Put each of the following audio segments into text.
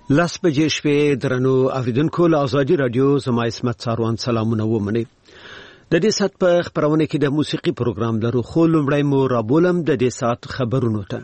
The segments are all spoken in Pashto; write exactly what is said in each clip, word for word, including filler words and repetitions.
لاس بجې شپې درنو اوریدونکو له آزادي رادیو زما اسمت څاروان سلامونه ومني. د دې سات په خبرونه کې د موسیقي پروګرام لرو، خو لومړی مو رابولم د دې سات خبرونو ته.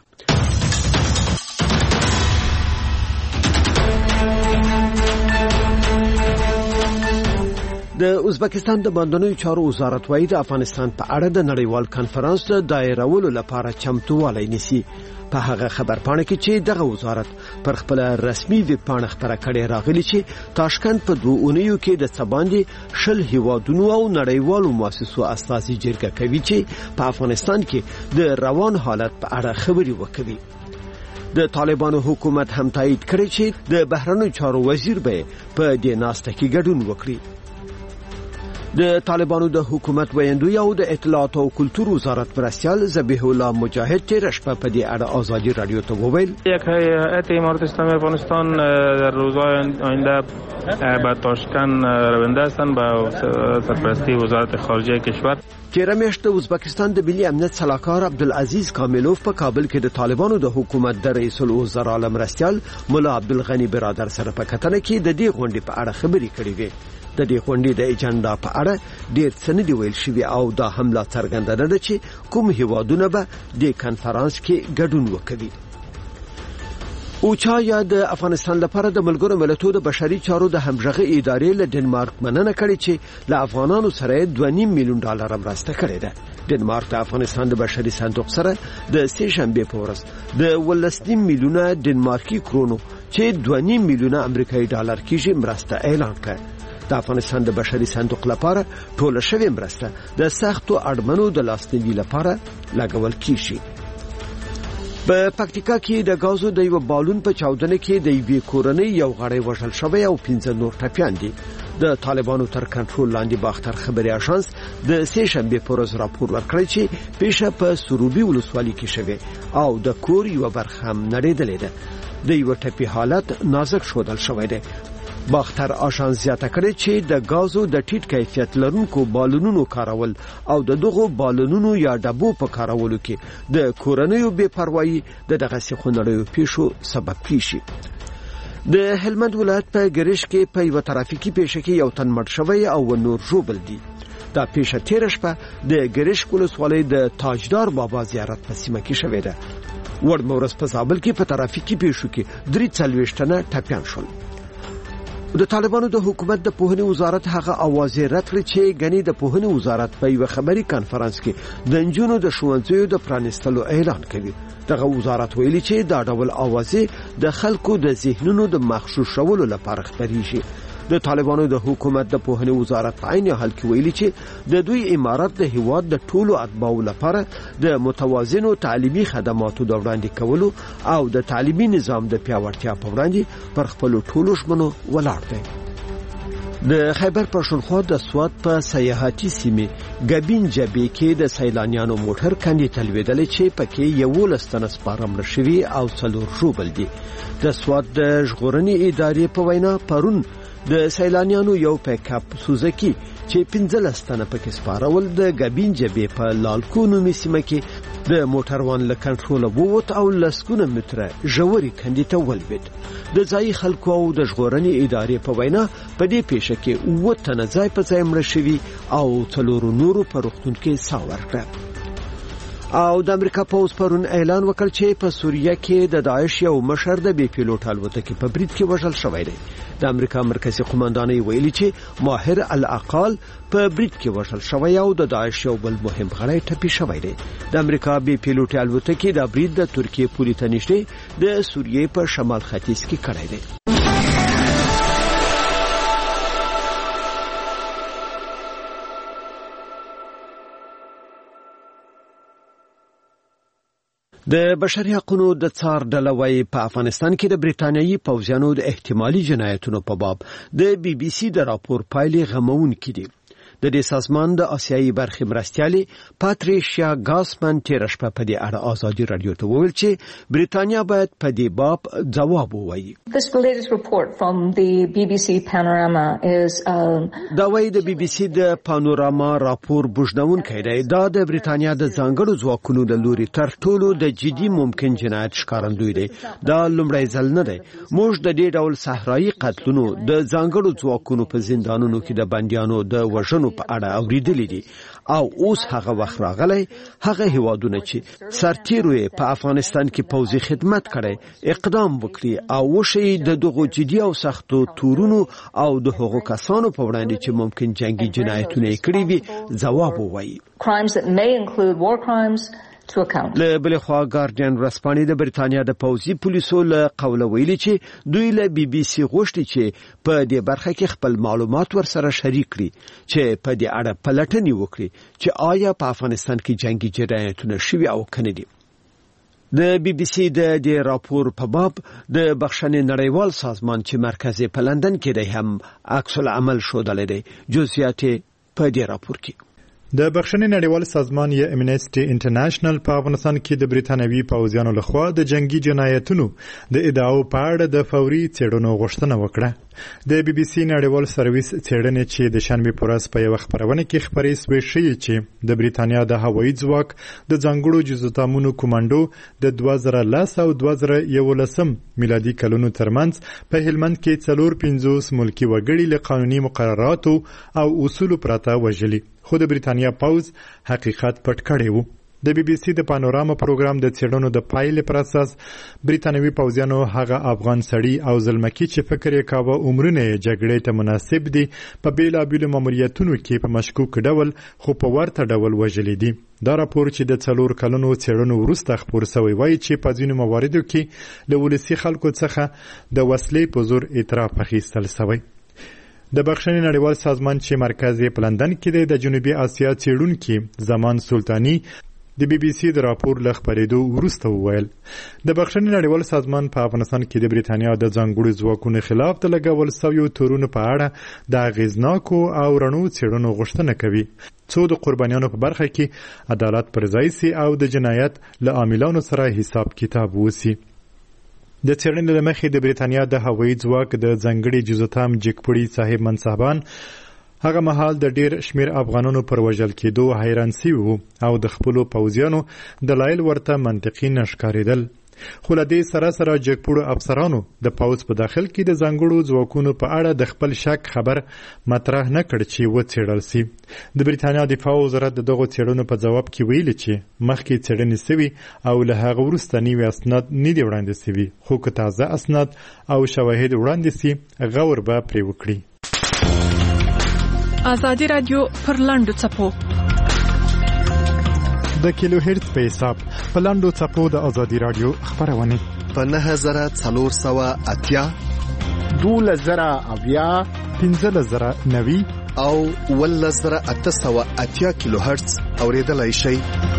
د ازبکستان د باندنیو چارو وزارت وايي د افغانستان په اړه د نړیوال کانفرنس د دایرولو لپاره چمتووالی نیسي. په هغه خبرپاڼه کې چې دغه وزارت پر خپل رسمي ویب پاڼه خبره کړې راغلي چې تاشکند په دوه اونیو کې د سباندې شل هیوادونو او نړیوالو مؤسسو استازي جرګه کوي چې په افغانستان کې د روان حالت په اړه خبري وکړي. د طالبانو حکومت هم تایید کړی چې د بهرنیو چارو وزیر به په دې ناسته کې ګډون وکړي. د طالبانو د حکومت ویندوی او د اطلاعات او کلتور وزارت مرستیال ذبیح الله مجاهد تیر شپه په دې اړه آزادی رادیو ته وویل: یک هیئت امارت اسلامی افغانستان در روزهای آینده به تاشکند رونده هستند به سرپرستی وزارت خارجه کشور. تیر میاشت د ازبکستان د ملي امنیت سلاکار عبدالعزیز کاملوف په کابل کې د طالبانو د حکومت د رئیس الوزرا مرستیال مولا عبدالغنی برادر سره په کتنه کې د دې غونډې په اړه خبري کړې وې. د دې غونډې د اجنډا په اړه ډېر څه نه دی ویل شوی او دا هم لا څرګنده ده چې کوم هیوادونه به د کانفرنس کې ګډون وکړي. اوچا یا د افغانستان لپاره د ملګرو ملتونو د بشري چارو د همغږي ادارې له ډنمارک مننه کړې چې له افغانانو سره دوه نیم میلیون ډالر مرسته کړې ده. ډنمارک د افغانستان د بشري صندوق سره د سه شنبه په ورځ د ولس نیم میلیونه ډنمارکي کرونو چې دوه نیم میلیونه امریکایي ډالر کېږي مرسته اعلان کړه. د افغانستان د بشري صندوق لپاره ټول شوی مرسته د سختو اړمنو د لاسنیوي لپاره لګول کیږي. په پکتیکا کې د غازو د یو بالون په چاودنه کې د یوې کورنۍ یو غړی وژل شوی او پنځه نور ټپیان دي. د طالبانو تر کنټرول لاندې باختر خبري اژانس د سه شنبه پر ورځ راپور ورکړی چې پیښه په سروبي ولسوالۍ کې شوه او د کور یو برخه هم نړیدلې ده. د یو ټپي حالت نازک شودل شوی دی. باختر آشان زیاته کړی چې د غازو د ټیټ کیفیت لرونکو بالونونو کارول او د دغو بالونونو یا ډبو په کارولو کې د کورنیو بے پروايي د دغه سخونړیو پیښو سبب کیږي. د هلمند ولایت په ګریش کې په یو ترافیکي پیښه کې یو تن مړ شوی او نور ژوبل دي. دا پیښه تیر شپه د ګریش ولسوالۍ د تاجدار بابا زیارت په سیمه کې شوې ده. ورځ مورس په زابل کې په ترافیکي پیښو کې درې څلوېښت تنه ټپیان شول. د طالبانو د حکومت د پوهنې وزارت هغه اوازې رد کړې چې غني د پوهنې وزارت په یو خبري کانفرنس کې د انجونو د ښوونځیو د پرانیستلو اعلان کوي. دغه وزارت ویلي چې دا ډول اوازې د خلکو د ذهنونو د مخشوشولو لپاره خبريږي. د طالبانو د حکومت د پوهنې وزارت په عین حال کې ویلي چې د دوی امارت د هیواد د ټولو اتباعو لپاره د متوازنو تعلیمي خدماتو د وړاندې کولو او د تعلیمي نظام د پیاوړتیا په وړاندې پر خپل ټولو ژمنو ولاړ دی. د خیبر پښتونخوا د سوات په سیاحتي سیمه ګبین جبې کې د سیلانیانو موټر کندې تلویدل چې پکې یو لستنه سپارم شوی او څلور ژوبل دي. د سوات د ژغورنې ادارې په وینا پرون د سیلانیانو یو پیکاپ سوزکی چې پنځه لستنه پکې سپارول د ګبین جبې په لالکونو میسمه کې د موټروان له کنټرول ووت او لسکونه متره ژوري کندې ته ولوید. د ځای خلکو او د ژغورنې ادارې په وینا په دې پیښه کې اووه تنه ځای په ځای مړه شوي او څلور نورو په روغتون کې ساه ورکړه. او د امریکا پوز پرون اعلان وکړ چې په سوریه کې د داعش یو مشر د بي پیلوټ الوتکې په برید کې وژل شوی دی. د امریکا مرکزی قوماندانۍ ویلي چې ماهر الاقال په برید کې وژل شوی او د داعش یو بل مهم غړی ټپي شوی دی. د امریکا بي پیلوټ الوتکې د برید د ترکیه پولې ته نږدې د سوریې په شمال ختیځ کې کړی دی. د بشري حقوقو د څار ډله وايي په افغانستان کې د بریټانیایي پوځیانو د احتمالي جنایتونو په باب د بي بي سي د راپور پایلې غمون کړي. د دې سازمان د آسیایي برخې مرستیالي پاتریشیا ګاسمن تیر شپه په دې اړه آزادي رادیو ته وویل چې بریتانیا باید په دې باب ځواب ووایي. This latest report from the B B C Panorama is um, دا وايي د بي بي سي د پانوراما راپور بوجنونکی دی. دا د بریتانیا د ځانګړو ځواکونو د لوري تر ټولو د جدي ممکن جنایت ښکارندوی دی. دا لومړی ځل نه دی. موږ د دې ډول صحرایي قتلونو د ځانګړو ځواکونو په زندانونو کې د بندیانو د وژنو په اړه اوریدلې دي او اوس هغه وخت راغلی هغه هیوادونه چې سرتیرو په افغانستان کې پوځي خدمت کړي اقدام وکړي او وشي د دغو جدي او سختو تورونو او د هغو کسانو په وړاندې چې ممکن جنگي جنایتونه کړي وي ځواب ووایي. crimes that may include war crimes to account. له بل خوا ګارډین رسپانې د بریتانیا د پوځي پولیسو له قوله ویلي چې دوی له بي بي سي غوښتي چې په دې برخه کې خپل معلومات ورسره شریک کړي چې په دې اړه پلټنې وکړي چې آیا په افغانستان کې جنگي جنایتونه شوي او کنه دي. د بي بي سي د دې راپور په باب د بخښنې نړیوال سازمان چې مرکز په لندن کې دی هم عکس العمل ښودلی دی. جزئیات په دې راپور کې د بخښنې نړیوال سازمان یا امنیسټي انټرنیشنل په افغانستان کې د بریتانوي پوځیانو لخوا د جنگي جنایتونو د ادعاو په اړه د فوري څېړنو غوښتنه وکړه. د بي بي سي نړیوال سرویس څېړنې چې د شنبې په ورځ په یوه خپرونه کې خپرې شوې ښیي چې د بریتانیا د هوایي ځواک د ځانګړو جزوتامونو کمانډو د دوه زره لس او دوه زره یولسم میلادي کلونو ترمنځ په هلمند کې څلور پنځوس ملکي وګړي له قانوني مقرراتو او اصولو پرته وژلي، خو د بریتانیا پوځ حقیقت پټ کړی و. د بي بي سي د پانوراما پروګرام د څېړنو د پایلې پر اساس بریتانوي پوځیانو هغه افغان سړي او زلمکي چې فکر یې کاوه عمرونه یې جګړې ته مناسب دي په بېلابېلو ماموریتونو کې په مشکوک ډول خو په ورته ډول وژلي دي. دا راپور چې د څلور کلونو څېړنو وروسته خپور شوی وایي چې په ځینو مواردو کې له ولسي خلکو څخه د وسلې په زور اعتراف اخیستل شوی. د بخښنې نړیوال سازمان چې مرکز یې په لندن کې دی د جنوبي اسیا څېړونکي زمان سلطاني د بي بي سي د راپور له خپرېدو وروسته وویل د بخښنې نړیوال سازمان په افغانستان کې د بریتانیا د ځانګړو ځواکونو خلاف د لګول شویو تورونو په اړه د اغېزناکو او رڼو څېړنو غوښتنه کوي څو د قربانیانو په برخه کې عدالت پر ځای سي او د جنایت له عاملانو سره حساب کتاب وسي. د څېړنې له مخې د بریتانیا د هوایي ځواک د ځانګړي جزوتام جګپړي صاحب منصبان هغه مهال د ډیر شمیر افغانانو پر وژل کېدو حیران شوي وو او د خپلو پوځیانو دلایل ورته منطقي نه ښکارېدل. خو له دې سره سره جګپړو افسرانو د پوځ په داخل کې د ځانګړو ځواکونو په اړه د خپل شک خبر مطرح نه کړ چې وڅېړل شي. د بریتانیا دفاع وزارت د دغو څېړنو په ځواب کې ویلي چې مخکې څېړنې شوي او له هغه وروسته نوي اسناد نه دي وړاندې شوي، خو که تازه اسناد او شواهد وړاندې شي غور به پرې وکړي. آزادی رادیو پر لاندو څپو د کیلو هرتز په حساب په لاندو څپو د آزادی رادیو خبرونه په نهه زره څلور سوه اتیا دوولس زره اویا پنځلس زره نوي او اوولس زره اته سوه اتیا کیلو هرتز اوریدلای شئ.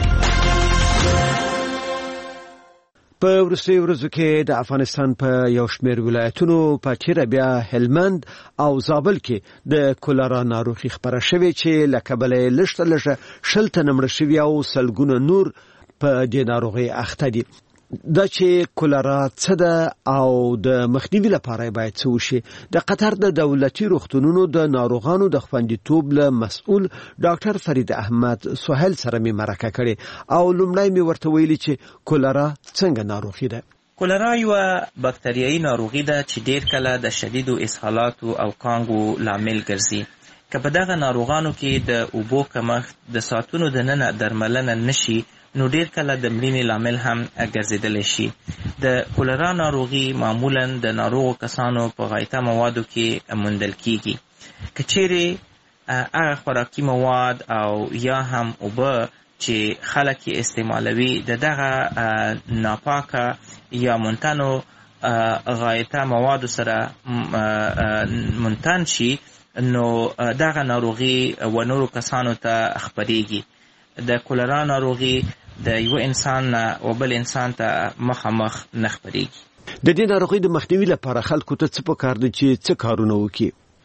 په وروستیو ورځو کې د افغانستان په یو شمېر ولایتونو په تیره بیا هلمند او زابل کې د کولرا ناروغي خپره شوې چې له کبله یې لږ تر لږه شل تنه مړه شوي او سلګونه نور په دې ناروغۍ اخته دي. دا چې کولرا څه ده او د مخنیوي لپاره باید څه وشي، د قطر د دولتي روغتونونو د ناروغانو د خوندیتوب له مسؤل ډاکټر فرید احمد سهیل سره مې مرکه کړې او لومړی مې ورته ویلي چې کولرا څنګه ناروغي ده. کولرا یوه باکتریایي ناروغي ده چې ډیر کله د شدیدو اسهالاتو او کانګو لامل ګرځي. که په دغه ناروغانو کې د اوبو کمښت د ساعتونو دننه درملنه نشي نو ډیر کله د مړینې لامل هم ګرځېدلی شي. د کولرا ناروغي معمولا د ناروغو کسانو په غایطه موادو کې موندل کیږي. که چیرې هغه خوراکي مواد او یا هم اوبه چې خلک یې استعمالوي د دغه ناپاکه یا منتنو غایطه موادو سره منتن شي نو دغه ناروغي و نورو کسانو ته خپریږي. د کولرا ناروغي د یو انسان نه او بل انسان ته مخامخ نه خپریږي. د دې ناروغۍ د مخنیوي لپاره خلکو ته څه پکار دي چې څه کارونه وکړي؟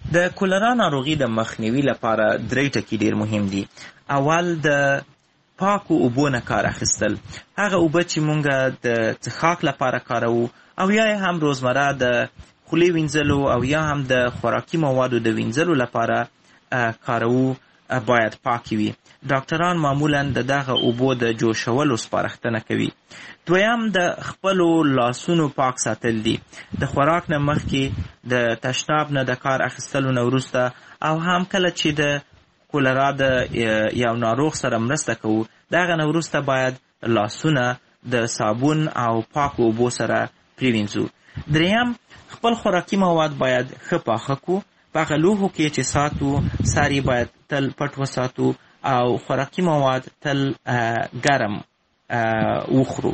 د کولرا ناروغي د مخنیوي لپاره درې ټکي ډیر مهم دي. اول د پاکو اوبو نه کار اخیستل، هغه اوبه چې مونږ د څښاک لپاره کاروو او یا هم روزمره د خولې وینځلو او یا هم د خوراکي موادو د وینځلو لپاره کاروو باید پاکي وي. ډاکټران معمولا د دغه اوبو د جوشولو سپارښتنه کوي. دویم د خپلو لاسونو پاک ساتل دي. د خوراک نه مخکې د تشناب نه د کار اخیستلو نه وروسته او هم کله چې د کولرا د یو ناروغ سره مرسته کوو دغه نه وروسته باید لاسونه د صابون او پاکو اوبو سره پریوینځو. دریم خپل خوراکي مواد باید ښه پاخه کړو. په هغه لوښو کې چې ساتو سر یې باید تل پټ وساتو او خوراکي مواد تل ګرم وخورو.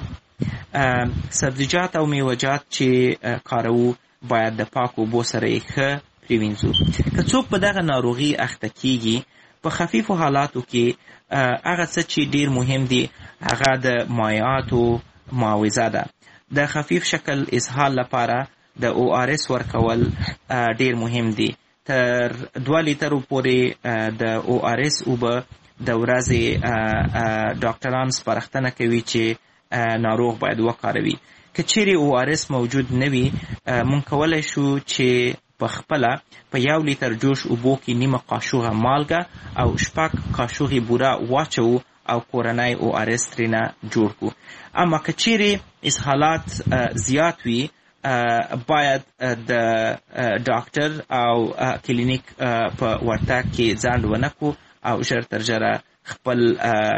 سبزیجات او میوه‌جات چې کاروو باید د پاکو اوبو سره یې ښه پریوینځو. که څوک په دغه ناروغي اخته کیږي په خفیفو حالاتو کې هغه څه چې ډیر مهم دي هغه د مایعاتو معاوضه ده. د خفیف شکل اسهال لپاره د او آر اس ورکول ډیر مهم دي. تر دوه لیترو پورې د او آر اس اوبه د ورځې ډاکټران سپارښتنه کوي چې ناروغ باید وکاروي. که چیرې او آر اس موجود نه وي مونږ کولی شو چې په خپله په یو لیتر جوش اوبو کې نیمه قاشوغه مالګه او شپږ قاشوغې بوره واچوو او کورنی او آر اس ترېنه جوړ کړو. اما که چیرې اسهالات زیات وي باید د ډاکټر او کلینیک په ورتګ کې ځنډ ونه کړو او ژر تر ژره خپل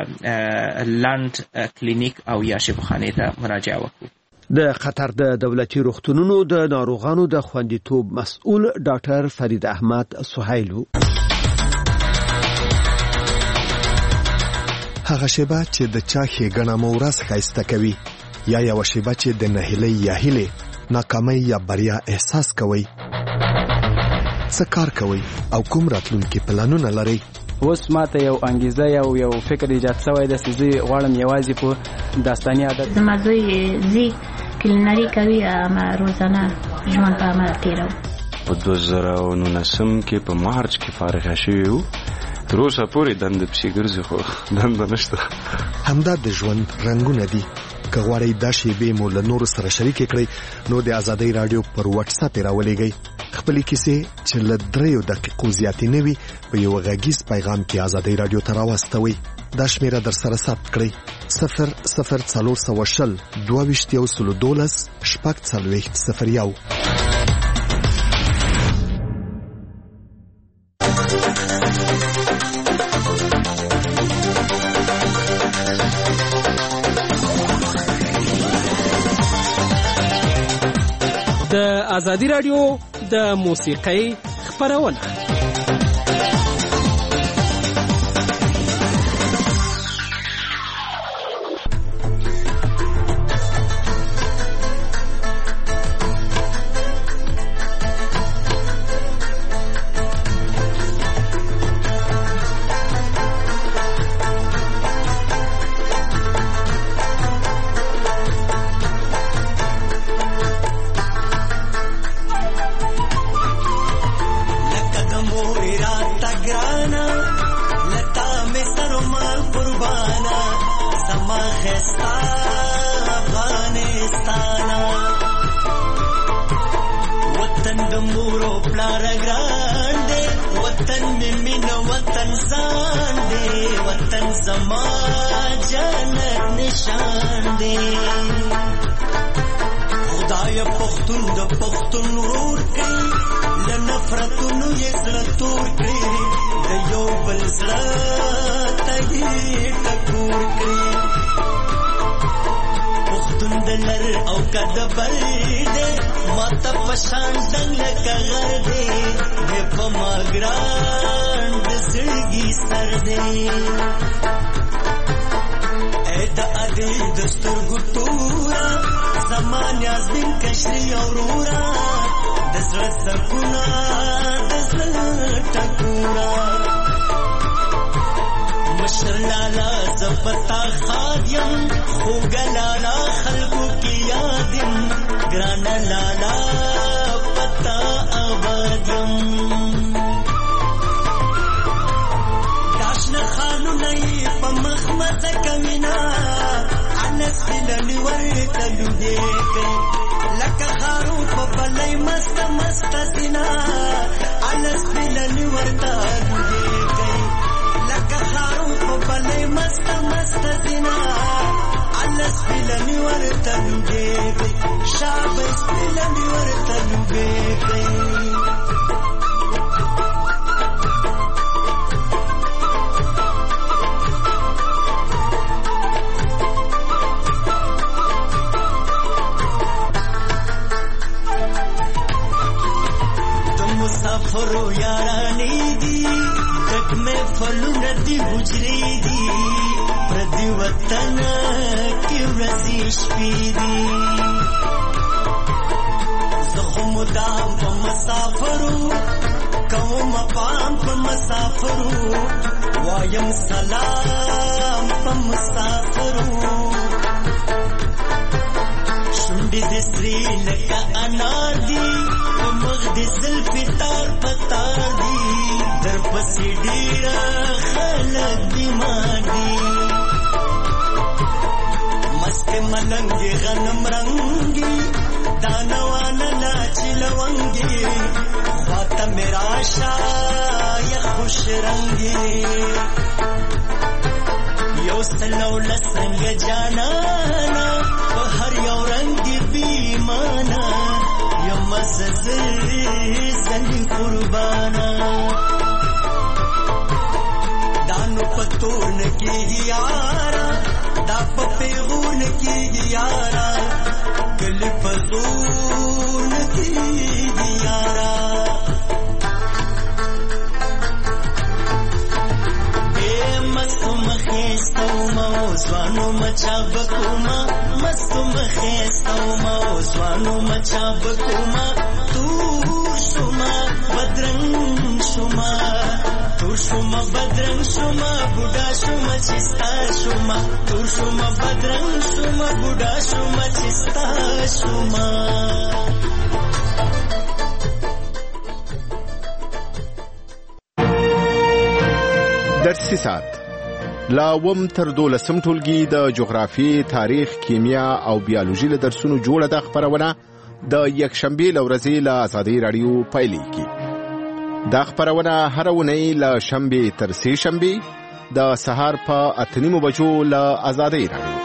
لنډ کلینیک او یا شفاخانې ته مراجعه وکړو. د قطر د دولتي روغتونونو د ناروغانو د خوندیتوب مسؤل ډاکټر فرید احمد سهیلو هغه شیبه چې د چا ښېګڼه مو ورځ ښایسته کوي یا یوه شیبه چې د نهیلۍ یا هیلې ناکامۍ یا بریا احساس کوئ، څه کار کوئ او کوم راتلونکي پلانونه لرئ؟ اوس ماته یو انګیزه یو یو فکر ایجاد شوی دی چې زه غواړم یوازې په داستاني عادت زما زوی زی کلینري کوي اما روزانه ژوند په عمل تېروو. په دوه زره او نولسم کې په مارچ کې فارغه شوي وو. تر اوسه پورې دندې پسې ګرځي خو دنده نشته. همدا د ژوند رنګونه دي. که غواړئ دا شیبې مو له نورو سره شریکې کړئ نو د ازادۍ راډیو پر واتس اپ یې راولېږئ. خپلې کیسې چې له دریو دقیقو زیاتې نه وي په یو غږیز پیغام کې ازادۍ راډیو ته راواستوئ. دا شمیره در سره ثبت کړئ: صفر صفر څلور سوه شل دوه ویشت یو سلو دولس شپږ څلوېښت صفر یو. د ازادي راډیو د موسیقۍ خپرونه. لالا پتا آبادیم سپیننی ورته لوګې کوي لکه خارو په بلۍ مست مست سینا ال سپیننی ورته لوګې کوي لکه خارو په بلۍ مست مست سینا ال سپیننی ورته لوګې کوي شابه سپیننی ورته لوګې کوي مسافرو یارانی دی تک میں فلو ندی گجری دی پردی وطن کی رزیش پی دی زخم دام پا مسافرو قوم پام پا مسافرو وایم سلام پا مسافرو شنڈی دسری لکا انار دی مغد زلفی تار پتار دی در پسی ڈیرا خلق بیمار دی مست ملنگی غنم رنگی دانوانا ناچی لونگی خواتا میرا شای خوش رنگی یو سلو لسنگ جانانا ہر یو رنگی بیمانا زلی قربانا دانو پتون کی گیارا دا پپیغون کی گیارا گل پزون کی گیارا اے مستو مخیستو موزوانو مچا بکوما مستو مخیستو موزوانو مچا بکوما شما بدرنگ شما تو شما بدرنگ شما بودا شما چستا شما تو شما بدرنگ شما بودا شما چستا شما درسي ساعت لا وم تر دولسم ټولګي د جغرافي تاریخ کیمیا او بیولوژي له درسونو جوړه د خبرونه د یکشنبه لورځي له آزادۍ رادیو پایلیږي دا خبرونه هر ونی له شنبه تر سه شنبه د سهار په اتنیمو بجو له آزادۍ رادیو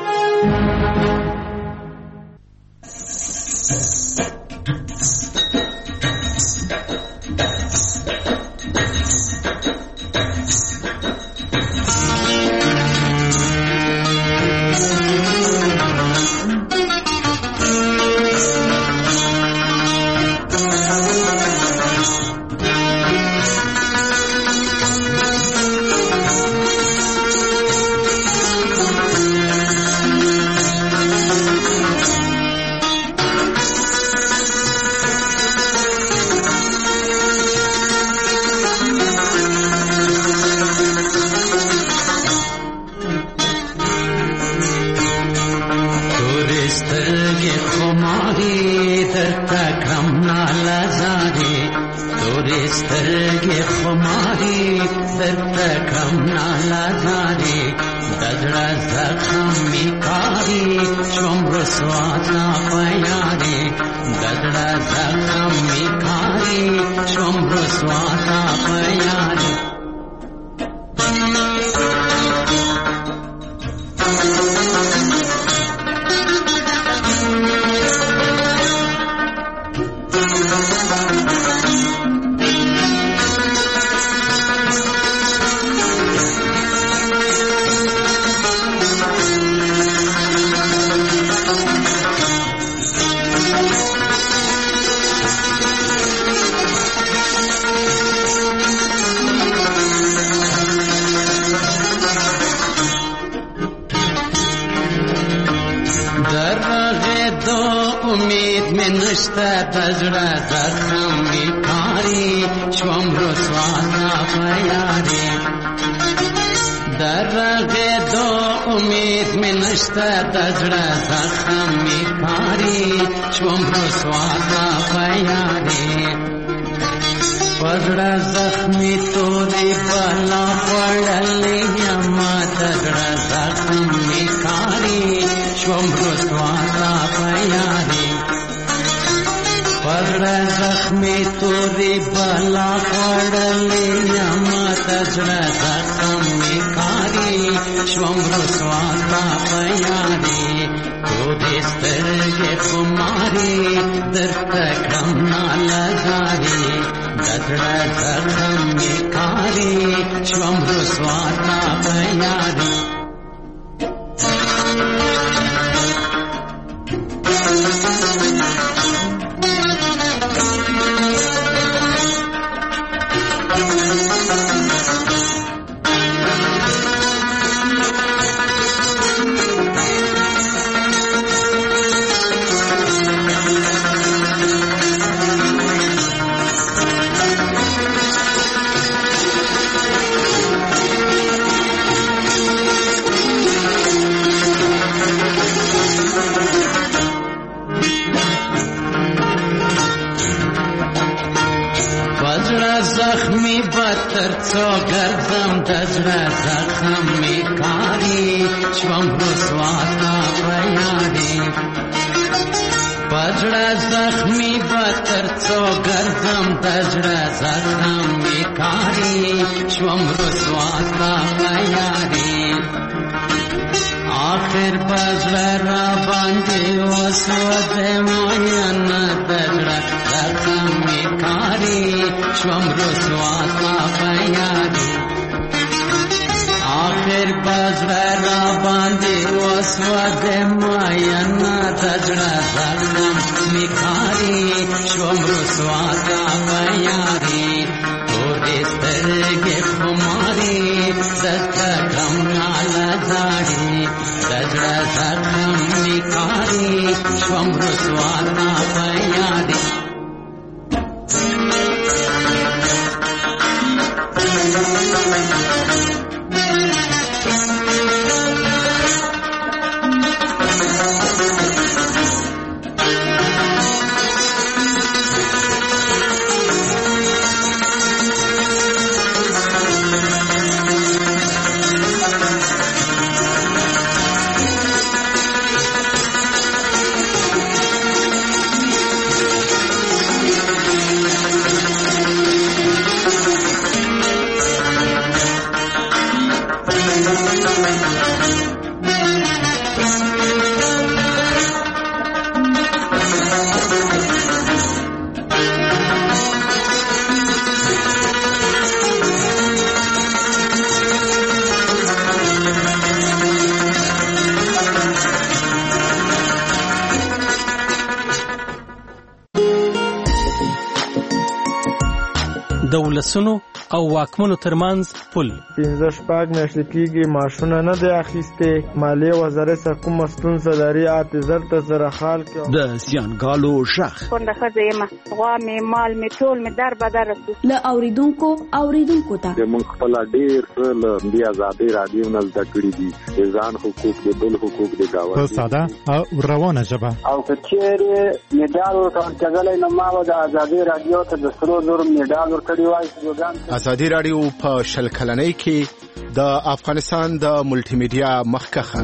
Shwam زخمی توری بلا خوڑلی یمت زړه زخم می کاری شوم رسواتا پیاری توری سترګې خماری درته کړم نالګاری دزړه زخم می کاری شوم رسواتا پیاری زخمی بتر څو ګرځم د زړه زخم می کاری شوم رسواتا پیاری پزړه زخمی بتر څو ګرځم د زړه زخم می کاری شوم رسواتا پیاری آخر پزړه را باندې وسوځ موین د زړه زخم می کاری شوم رسواتا پیاری آخر پزړه را باندې وسوځ موین د زړه زخم می کاری شوم رسواتا پیاری تورې سترګې خماري دته کم نالګاری د زړه زخم می کاری شوم رسواتا پیاری د ولسونو او واکمنو ترمنځ پل پنځه شپږ میاشتې کېږي معاشونه نه دی اخیستې مالیې وزارت څخه کومه ستونزه لري اته زر ته زره خال کې د زیانګالو غږ کونډه ښځه یم غوا مې مال مې ټول مې در بدر رسو له اوریدونکو اوریدونکو ته موږ خپل ډېر څه له دې ازادۍ راډیو نه زده کړي دي د ځان حقوق د بل حقوق د په ساده او روانه ژبه او که چېرې مډال ورکول کېدلی نو ما به د ازادۍ راډیو ته د سرو زرو مډال ورکړی وای. ازادي راډیو په شل کلنۍ کې د افغانستان د ملټي میډیا مخکخه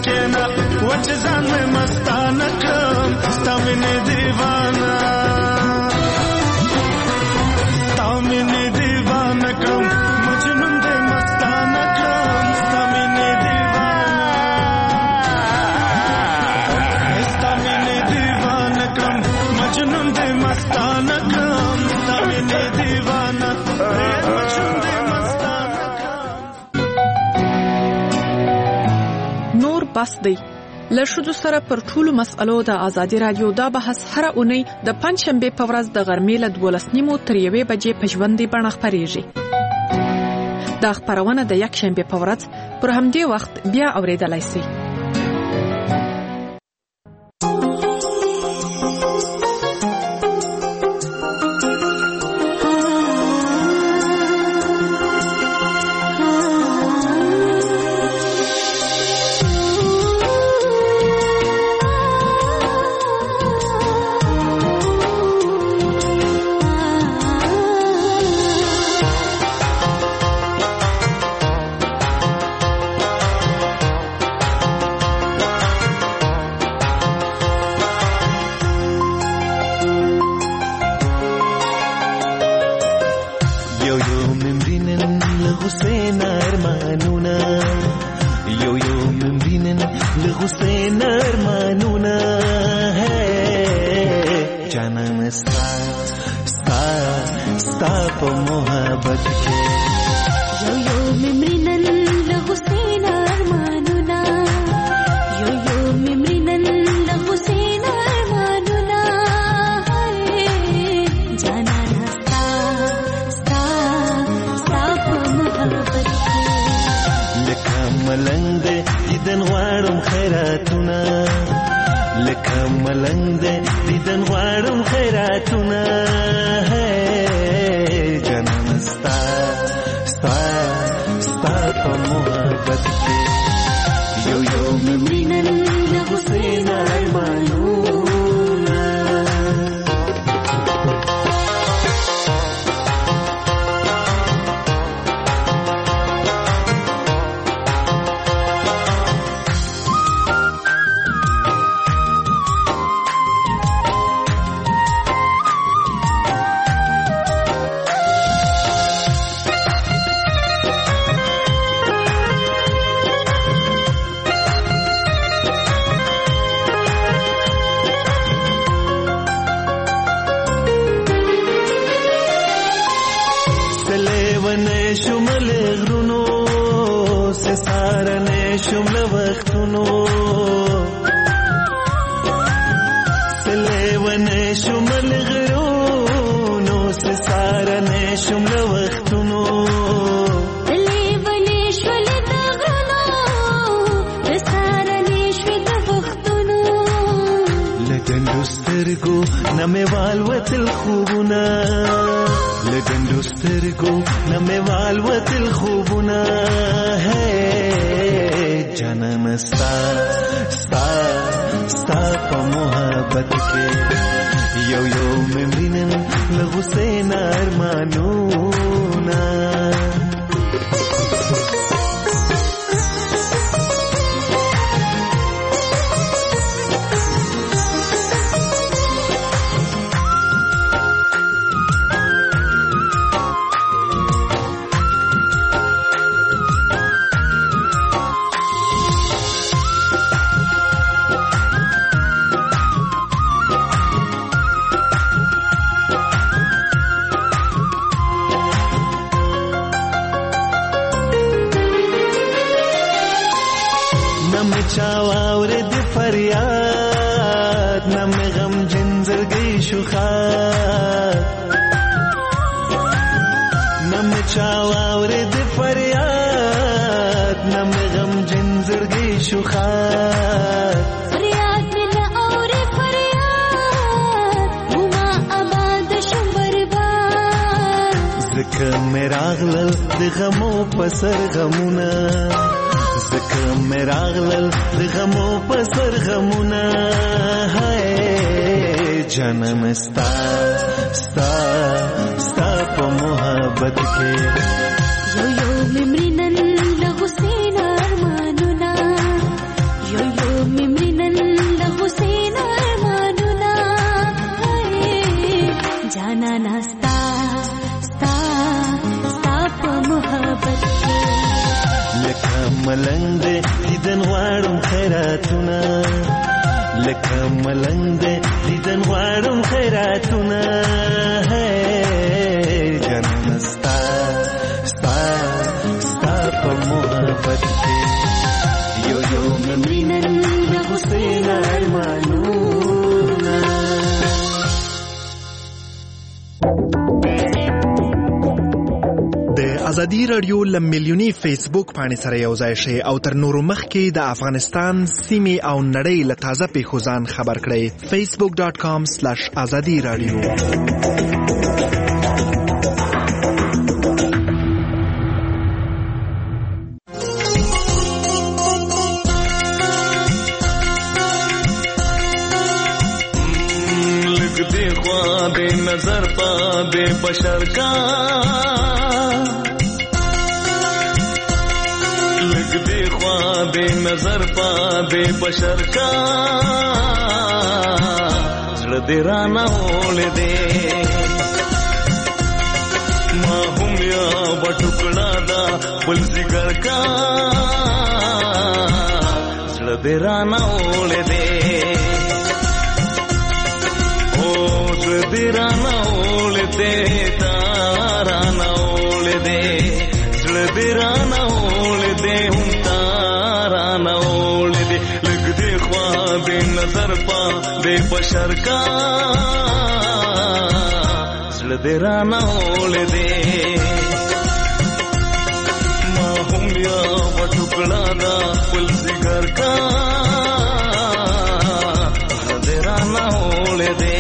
کېنا وچ ځان مې مستانه کړم ستا مینې دیوانه ستا مینې دیوانه کړم مجنون دې مستانه کړم ستا مینې دیوانه ستا مینې دیوانه کړم مجنون دې مستانه کړم ستا مینې دیوانه مجنون دې بس دی له ښځو سره پر ټولو مسألو د ازادي رادیو دا بحث هره اونۍ د پنځشنبې په ورځ د غرمې له دولس نیمو تر یوې بجې په ژوندۍ بڼه خپرېږي. دا خپرونه د یکشنبې په ورځ پر همدې وخت بیا اورېدلی سئ. यो यो ملنګ دې دیدن غواړم خیراتونه لکه ملنګ دې دیدن غواړم خیراتونه جنم ستا ستا ستا په محبت کې یو یو مینن د حسین ارمانونه. د ازادي رادیو ل میلیونی فیسبوک باندې سره یو ځای شي او تر نورو مخکې د افغانستان سیمې او نړۍ له تازه پیښو ځان خبر کړئ. فیسبوک ډاٹ کام سلیش ازادي رادیو. لګ دې خوا دې نظر پا دې بشر کا دے نظر پا دے بشر کا زړه دې رانه ول دے ما هم یا بټکړه دا بل ذکر کا زړه دې رانه ول دے او زړه دې رانه ول دے تارانه ول دے زړه دې رانه ول دے لگ دے خواب نظر پا دے بشر کا زړه دې رانه ول دے ما هم یا وټکړه دا بل ذکر کا زړه دې رانه ول دے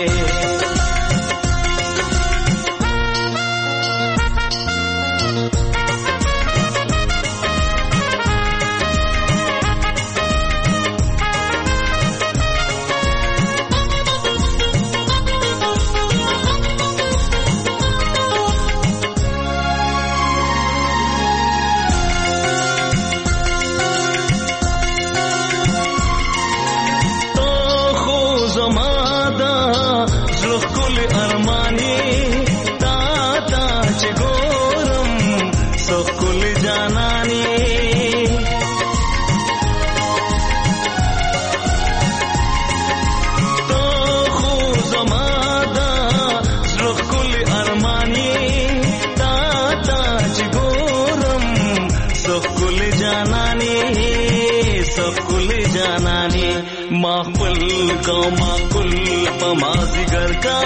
माकुल को माकुल पमाजिगर का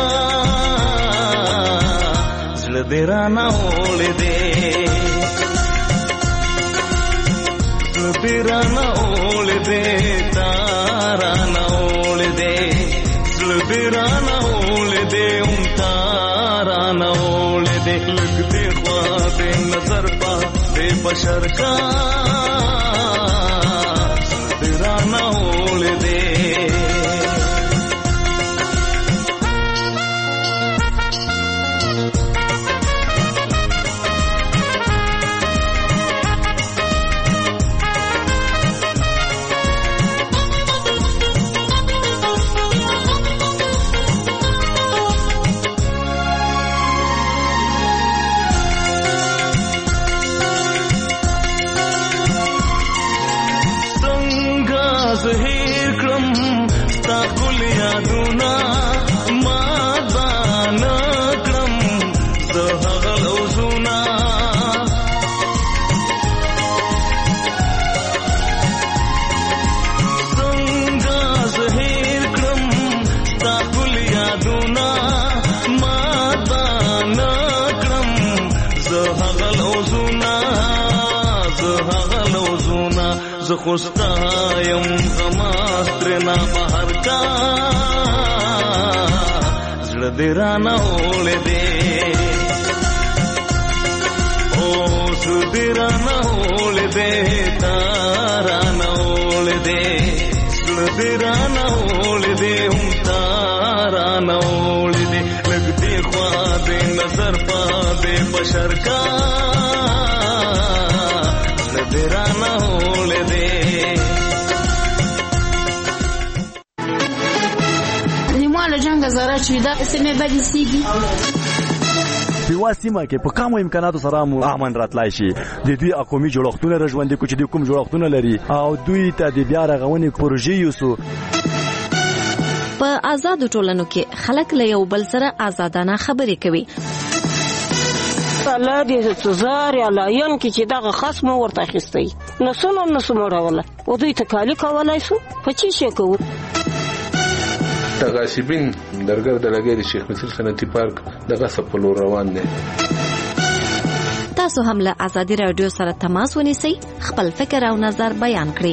زړه دې رانه ول دے زړه دې رانه ول دے تارانه ول دے زړه دې رانه ول دے هم تارانه ول دے لګ دې خوا دې نظر پا دې بشر کا زړه دې رانه ول دے खुस्तायम समास्त्रना बहर का زړه دې رانه ول دے او زړه دې رانه ول دے تارانه ول دے زړه دې رانه ول دے هم تارانه ول دے لګ دې خوا دې نظر پا دې بشر کا زړه دې رانه ول دے جنگ زاره چې دا سمې بدې سیږي په سیمه کې په کومو امکاناتو سره مو امن راتلای شي. د دوی قومي جوړښتونه رژوندي کو چې د کوم جوړښتونه لري او دوی ته د بیا رغونې پروژې یوسو. په آزاد ټولنو کې خلک له یو بل سره آزادانه خبرې کوي. الله دې تزار یا لاین کې چې دغه خصم ورته اخیستی نو سونه نو سموروله او دوی ته کالی کولای شو په چی شي کوو. تغاسبین درګر د لګي د شیخ مصر صنعتي پارک دغه سپلو روان دي. تاسو هم له آزادي رادیو سره تماس ونیسئ، خپل فکر او نظر بیان کړئ.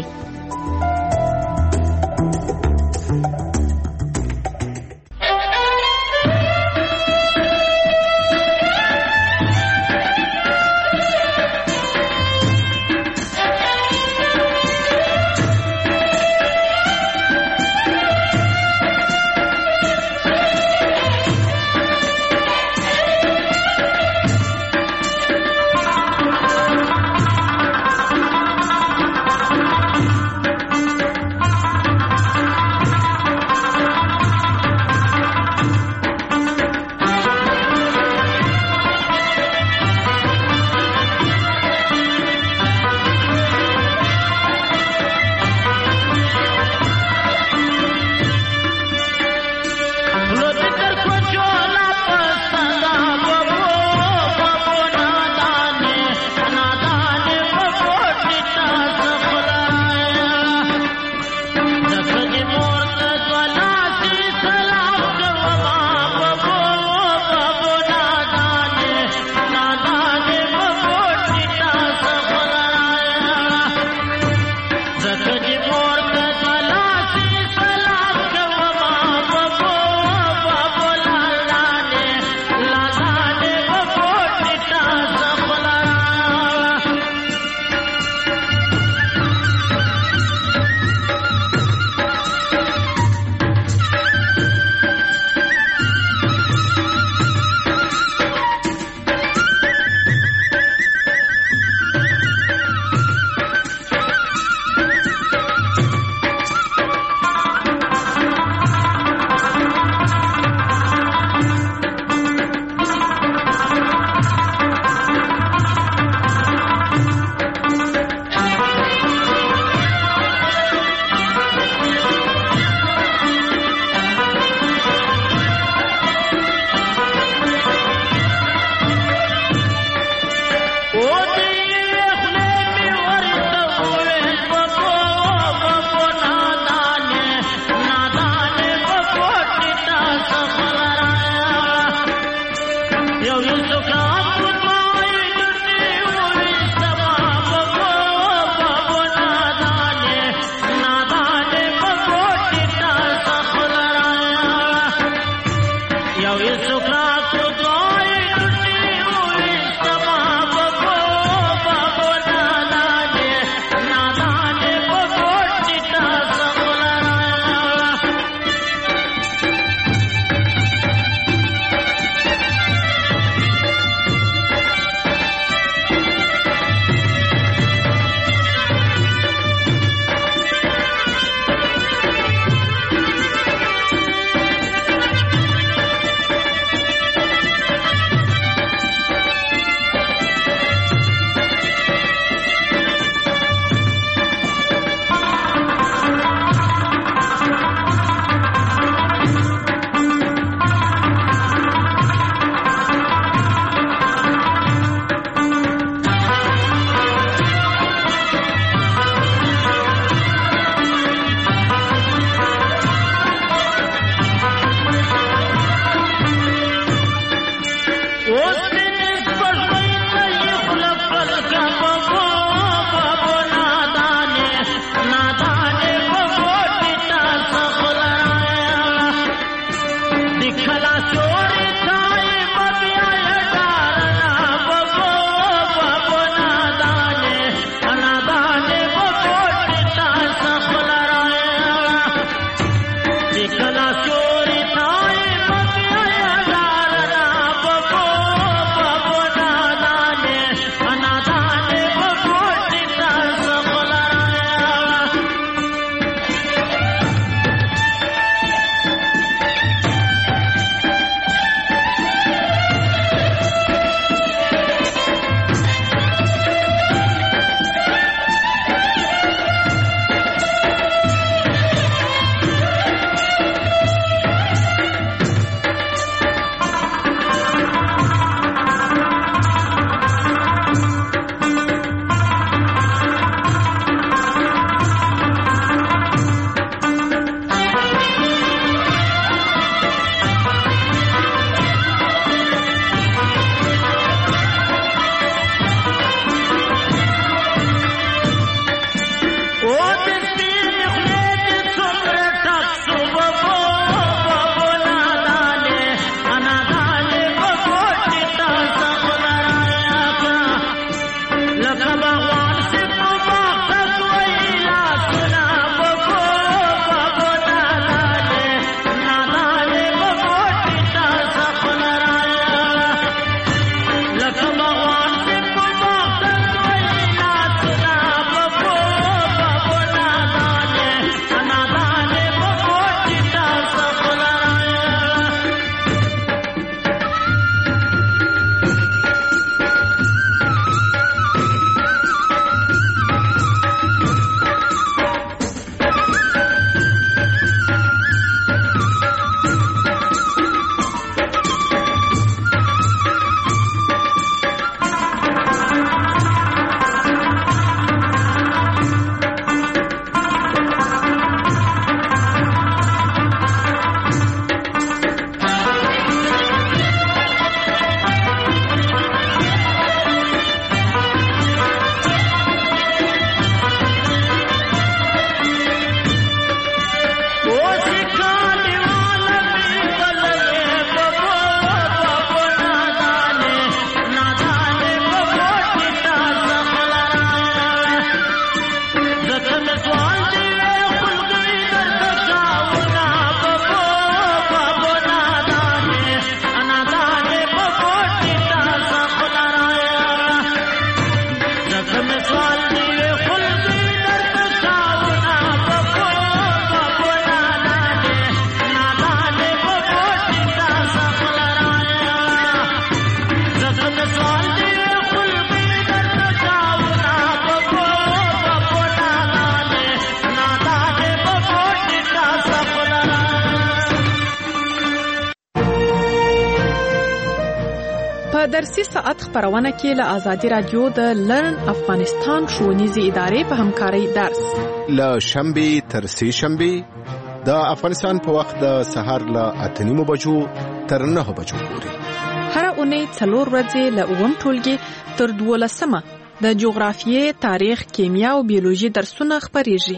په درسي ساعت خبرونه کې له آزادي رادیو د لرن افغانستان ښوونیزې ادارې په همکارۍ درس له شنبې تر سې شنبې د افغانستان په وخت د سهار له اته نیمو بجو تر نهه بجو پورې هر اونۍ څلور ورځې له اووم ټولګي تر دولسمه د جغرافیې، تاریخ، کیمیا او بیولوژي درسونه خپریږي.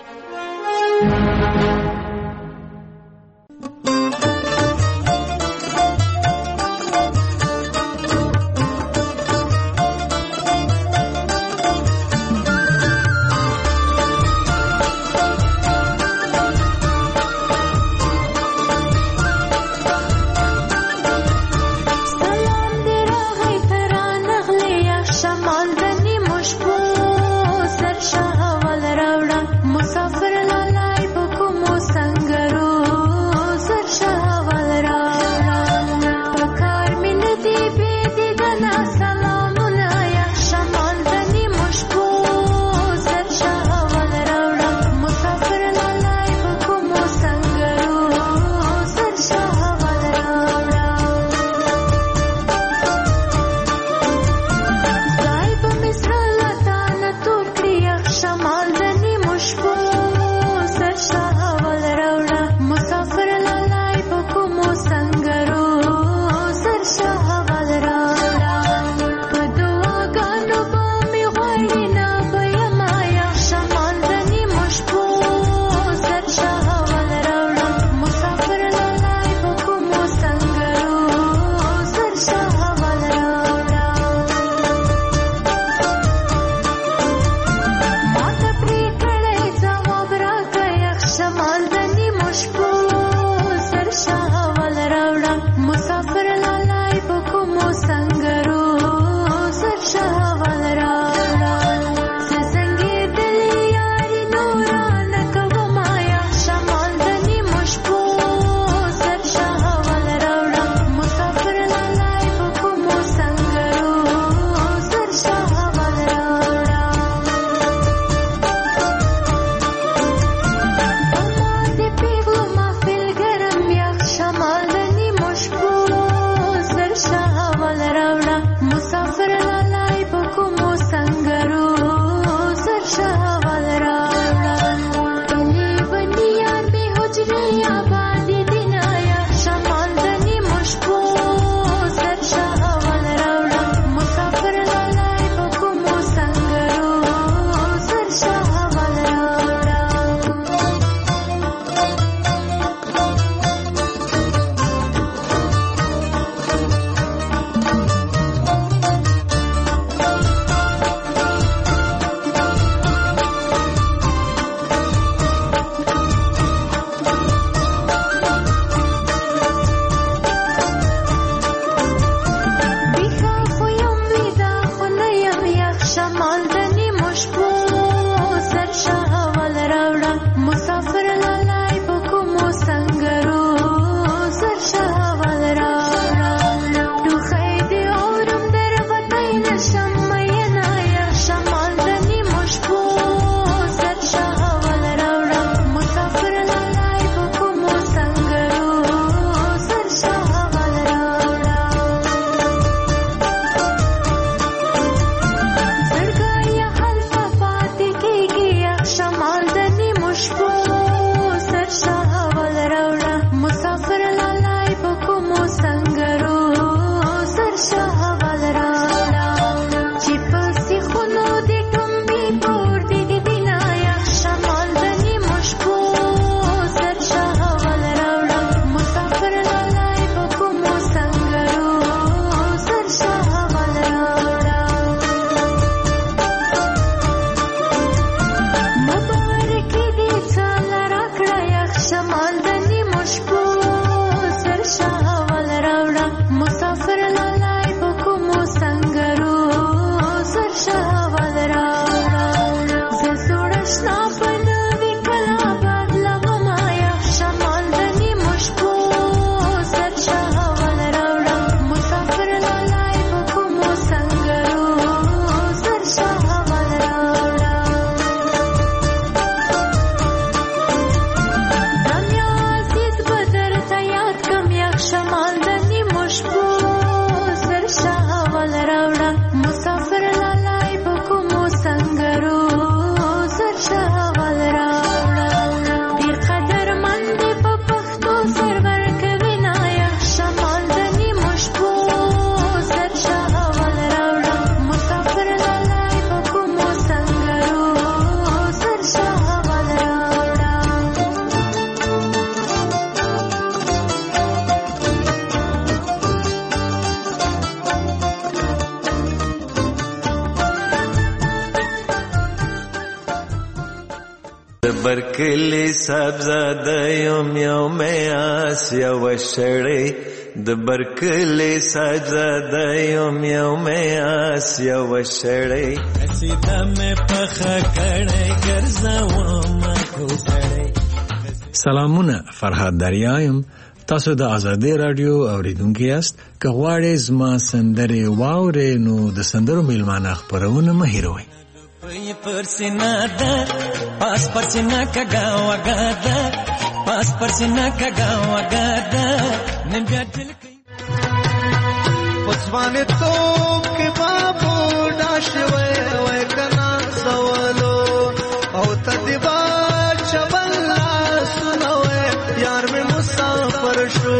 برکلی سبزاده یم یو میاس یو شړی د برکلی سبزاده یم یو میاس یو شړی سیده مې پخه کړی ګرځوم کوزړی. سلامونه، فرهاد دریایم. تاسو د آزادی رادیو اوریدونکي یاست. که غواړئ زما سندرې واورئ نو د سندرو میلمانه خپرونه مه هېروئ. پی پرسینا ده پاس پرسینا کگا وگا ده پاس پرسینا کگا وگا ده نم بیا دل کئی پسوانی توب کی بابو ڈاشوے وے کنا سوالو او تدبا چبلا سنوے یار میں مسافر شو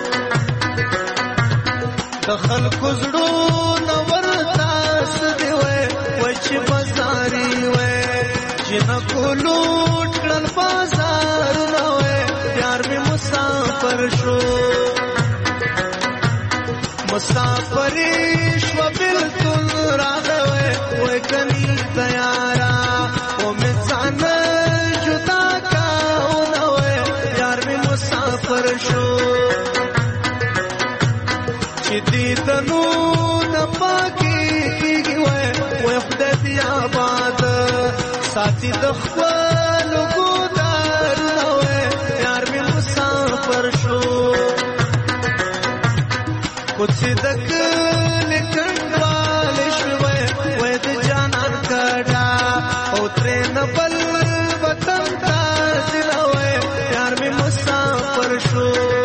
دخل کزڑو نورتا سدوے وچ بازاری وے جن کو لوٹ کړل بازار نوے یار میں مسافر شو مسافری شو بلتل راغوے وے کنی تیارا او میں ځان جدا کاو نوے یار میں مسافر شو چې دې تنو نه پاکي کیږي وے وے خدای دې آباد ساتي د خپل ګودار نوے یار میں مسافر شو کچھ دک لکنوال شوے وے د جانان کډا او ترن بل وطن تا دلوے یار میں مسافر شو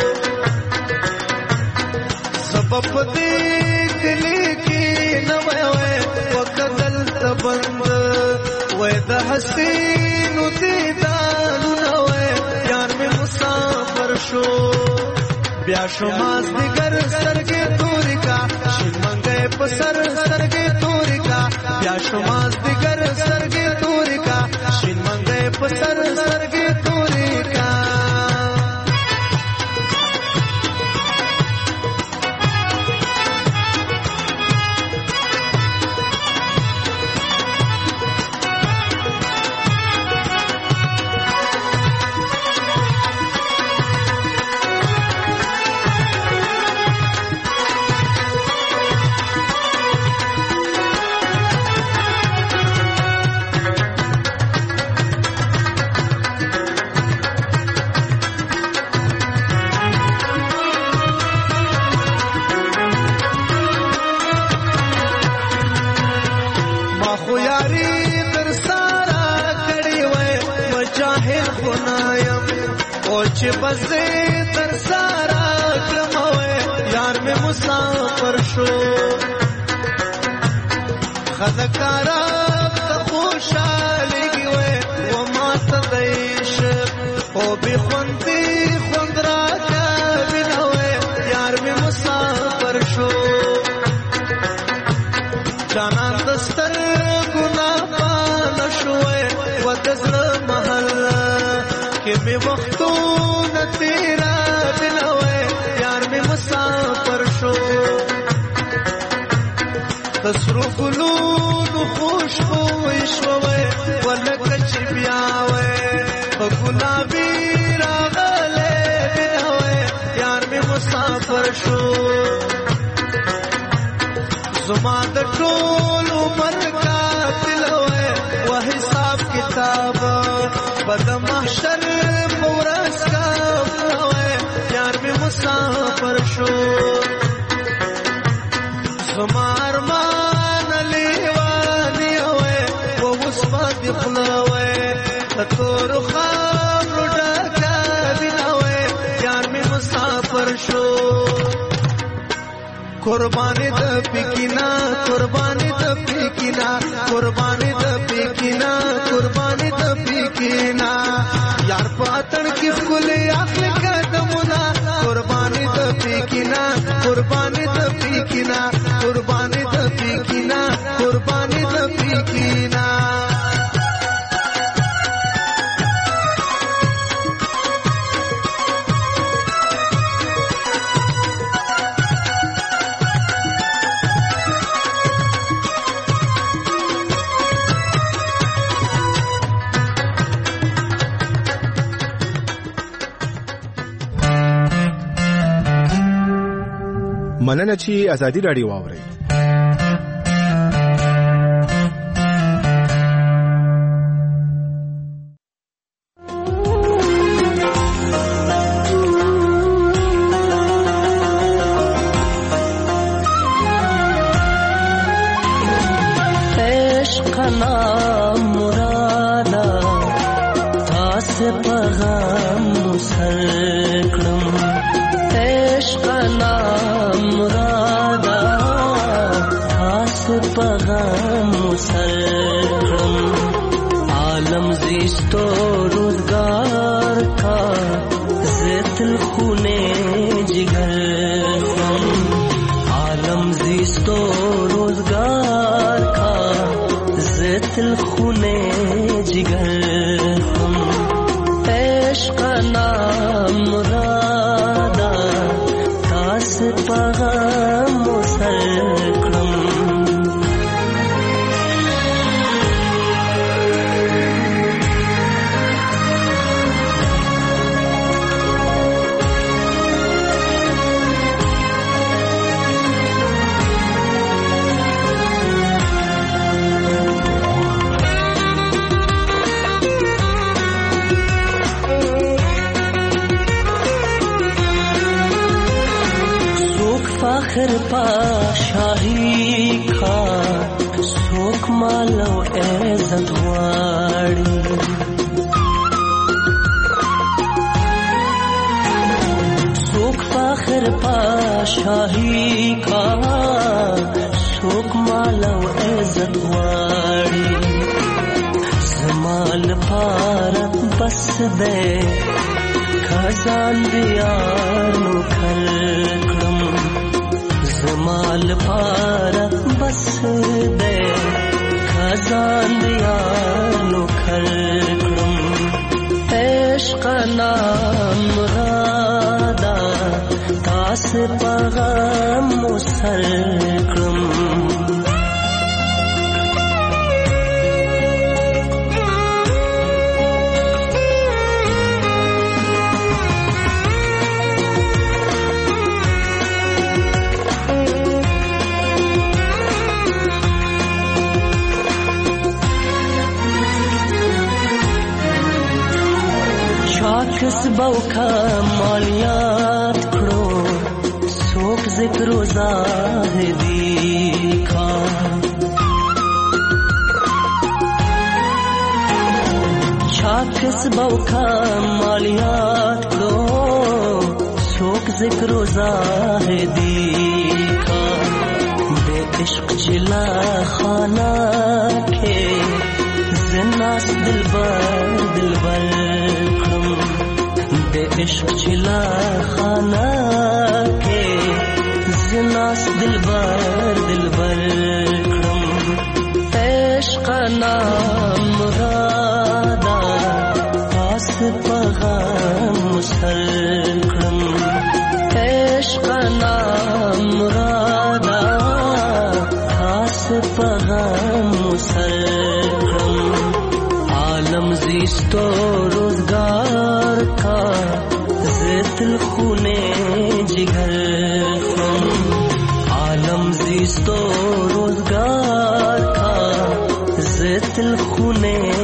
سبب دیکھ لیکی نوے وے وقتل تبند وے د حسین دیدان نوے یار میں مسافر شو بیا شماز دیگر سرگی توری کا شین منگے پسر سرگی توری کا بیا شماز دیگر سرگی توری کا شین منگے پسر سرگی توری کا چې بزې تر سارا کموي یار مې مسافر شو خدکارا ته خوشالي وي و ما ته دیش او به خوندې خوند را کوي یار مې مسافر شو جانان دستر ګنا پان شوې و دزړه محل کې مې وختو تیرا دلوے یار میں مسافر شو تصرف لون خوشبو شوے ولکچ بیاوے بگلابی راغلے دلوے یار میں مسافر شو زمان دا ټول عمر کا دلوے وہ حساب کتاب بد محشر پورس کا یار میں مسافر شو زمار مان لیوانی ہوئے وہ اس بات خلاوے تطور خواب روڈا کا بناوے یار میں مسافر شو قربانی دا پیکینا قربانی دا پیکینا قربانی دا پیکینا قربانی دا پیکینا یار پاتن کی کلی اخلی قدمونا قربانی دا پیکینا قربانی دا پیکینا قربانی دا پیکینا قربانی دا پیکینا مننه چې ازادي راډیو واورئ. रोजगार का ज़ित खूने